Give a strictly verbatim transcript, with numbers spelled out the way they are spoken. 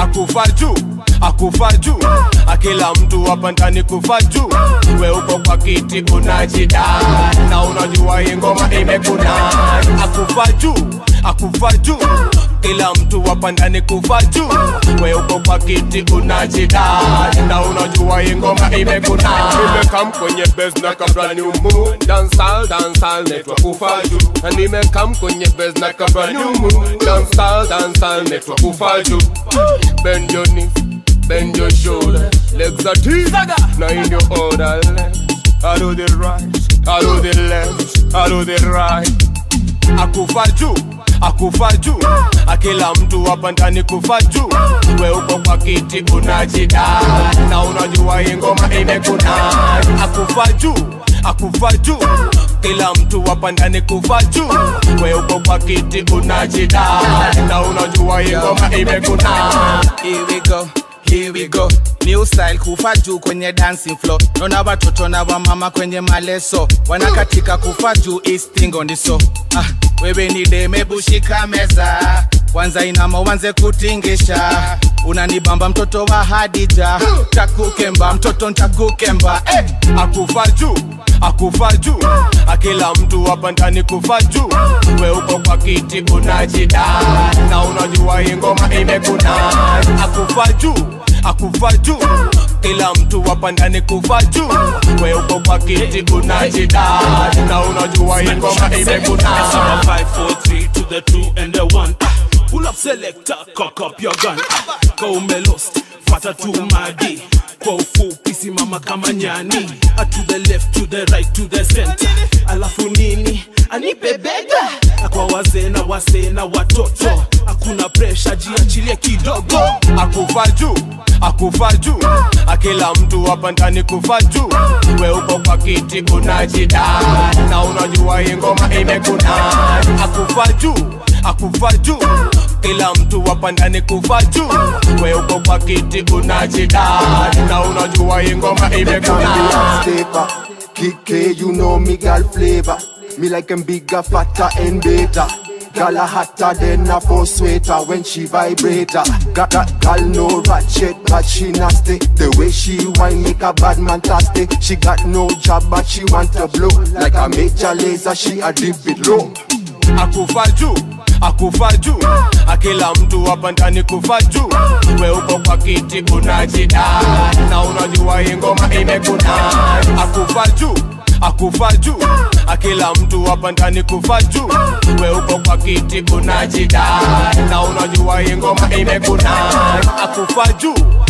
akufa juu, akufa juu. Akila mtu hapa ndani kufa juu. We uko kwa kiti unajida na unajua hii ngoma imekuna. Akufa juu, akufa juu. Kila mtu hapa ndani kufa juu. We uko kwa kiti unajida na unajua hii ngoma imekuna. Nimekam kwenye base na kabla new moon. Dancehall, dancehall network kufa juu. Na nimekam kwenye base na kabla new moon. Dancehall, dancehall network kufa juu. Bend your knees, bend your shoulder, legs are deep, now in your order. I do the right, I do the left, I do the right. Akufa juu, akufa juu. Akila mtu hapa ndani kufa juu. We uko kwa kiti unajida na unajua hii ngoma imekuna. Akufa juu, akufa juu. Kila mtu hapa ndani kufa juu. We uko kwa kiti unajida na unajua hii ngoma imekuna. Here we go, here we go. New style kufa juu kwenye dancing floor. Nona watoto na wa mama kwenye maleso. Wanakatika kufa juu is thing on the so. Ah, wewe ni deme bushika meza. Kwanza inama uanze kutingisha. Unanibamba mtoto wa Hadija. Takukemba mtoto ntakukemba. Eh, akufa juu, akufa juu. Akila mtu hapa ndani kufa juu. We uko kwa kiti unajida na unajua hii ngoma imekuna. Akufa juu, akufa juu. Kila mtu hapa ndani kufa juu. We uko kwa kiti unajida na unajua hii ngoma imekuna. five four three to the two and the one. Pull up selector, cock up your gun. Go melost, fata tu magi. Kwa ufupi simama kama nyani. A to the left, to the right, to the center. Alafu nini, anipe bega. Kwa wazee na wazee na watoto. Hakuna pressure, jiachilie kidogo. Akufa juu, akufa juu. Akila mtu hapa ndani kufa juu. We uko kwa kiti unajida na unajua hii ngoma imekuna. Akufa juu, akufa juu. Kila mtu hapa ndani kufa juu. We uko kwa kiti unajida na unajua hii ngoma imekuna. Kike, you know me girl flavor. Me like em bigger, fatter and better. Girl a hotter than a four sweater when she vibrate. Got that girl no ratchet but she nasty. The way she whine make a bad man thirsty. She got no job but she want to blow. Like a major laser she a dip it low. Akufa juu, akufa juu. Akila mtu hapa ndani kufa juu. We uko kwa kiti unajida na unajua hii ngoma imekuna. Akufa juu, akufa juu. Akila mtu hapa ndani kufa juu. We uko kwa kiti unajida na unajua hii ngoma imekuna. Akufa juu,